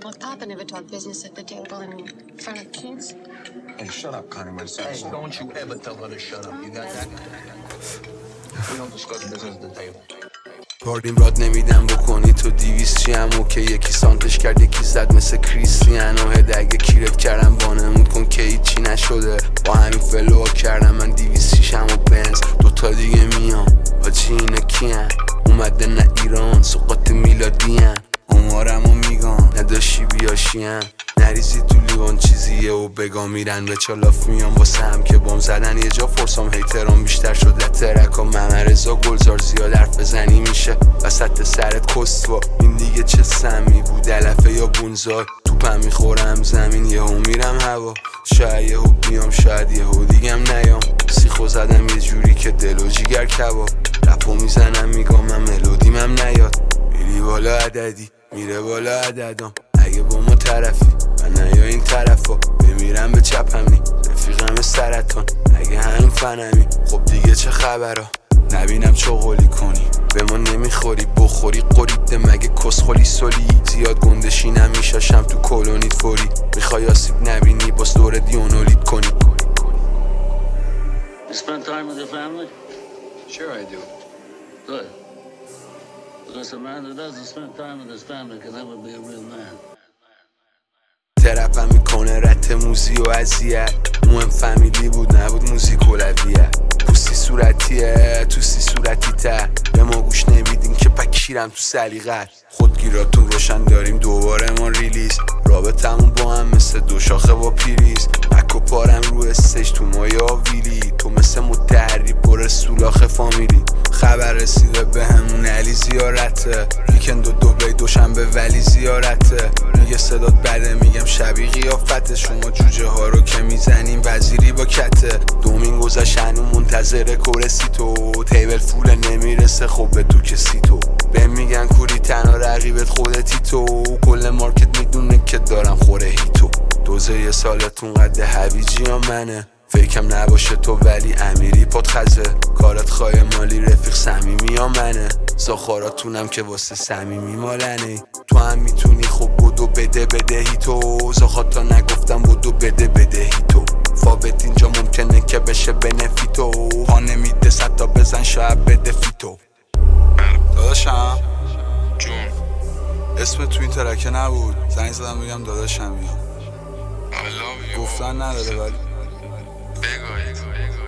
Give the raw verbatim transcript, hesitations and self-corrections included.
Well, Papa never talked business at the table in front of kids. Hey, shut up, Connie Marcel. Hey, don't you ever tell her to shut up. You got that? We don't discuss business at the table. باردیم راد نمیدم بکنی تو دیویس چی هم اوکی یکی سانتش کرد یکی زد مثل کریستیانو هده اگه کیرت کردم بانمون کن که هیچی نشده با همین فلوها کردم من دیویس شیشم و بنز دوتا دیگه میام آجی اینا کیان اومده نه ایران سوقات میلادیان عمارمو میگم نداشی بیاشیان نریزی تو لیوان چیزیه و بگا میرن به چالاف میام واسه هم که بام زدن یه جا فرسام هیتران بیشتر شده ترکا ممرزا گلزار زیاد حرف بزنی میشه وسط سرت کسوا این دیگه چه سمی بود علفه یا بونزای توپم میخورم زمین یهو میرم هوا شاید یهو بیام شاید یهو دیگم نیام سیخو زدم یه جوری که دل و جیگر کباب رپو میزنم میگم من ملودیمم نیاد میری بالا عددی میره بالا عددام اگه با ما طرفی من نیا این طرفا بمیرم به چپمی رفیقم سرطان اگه همین فنمی خب دیگه چه خبرا نبینم چغلی کنی به ما نمیخوری بخوری قریده مگه کسخولی سولی زیاد گندشینم میشاشم تو کلونیت فوری میخوای آسیب نبینی باز دور دیونولید کنی. You spend time with your family? Sure I do. Good. Because a man who doesn't spend time with his family can never be a real man. ترپم میکنه رت موزی و اذیت مهم فامیلی بود نبود موزیک اولویت پوستی صورتیه توستی صورتی تر به ما گوش نمیدین که پکیرم تو سلیقت خودگیراتون روشن داریم دوباره ما ریلیز رابطمون با هم مثل دو شاخه با پیریز اکو پارم رو استیج تو مایا ویلی تو مثل متحری پر سولاخ فامیلی خبر رسیده به همون علی زیارته ویکند و دوبی دوشنبه ولی زیارته میگه صدات بده میگم شبیه قیافته شما جوجه ها رو که میزنیم وزیری با کته دومین گذشت هنو منتظر کورسی تو تیبل فول نمیرسه خب به تو کسی تو به میگن کوری تنها رقیبت خودتی تو کل مارکت میدونه که دارم خوره هیتو دوزه یه سالتون قد هویجی یا منه فکرم نباشه تو ولی امیری پاد خزه کارت خواهی مالی رفیق صمیمی یا منه زاخاراتونم که واسه صمیمی مالنه تو هم میتونی خب بدو بده بدهی تو زاخاتا نگفتم بدو بده بدهی تو فابت اینجا ممکنه که بشه بنفی تو پا نمیده ستا بزن شاید بده فیتو داداشم جون اسم تو این ترکه نبود زنگ زدم بگم داداشم یا I love you گفتن نداره ولی بگو بگو بگو